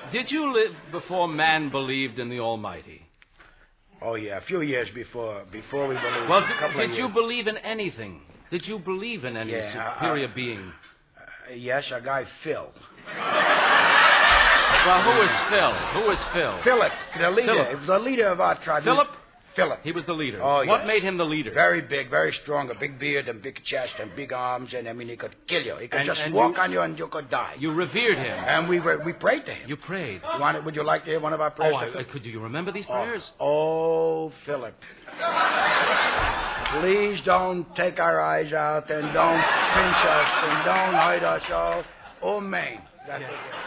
Did you live before man believed in the Almighty? Oh, yeah, a few years before we believed. Well, did you believe in anything? Did you believe in any superior being? Yes, a guy, Phil. Well, who is Phil? Who is Phil? Philip, the leader. Philip. He was the leader of our tribe. Philip? Philip. He was the leader. Oh, What yes. made him the leader? Very big, very strong, a big beard and big chest and big arms, and I mean, he could kill you. He could just walk on you and you could die. You revered him. And we prayed to him. You prayed. Would you like to hear one of our prayers? Could you remember these prayers? Oh, Philip. Please don't take our eyes out and don't pinch us and don't hurt us all. Oh, man. That's it.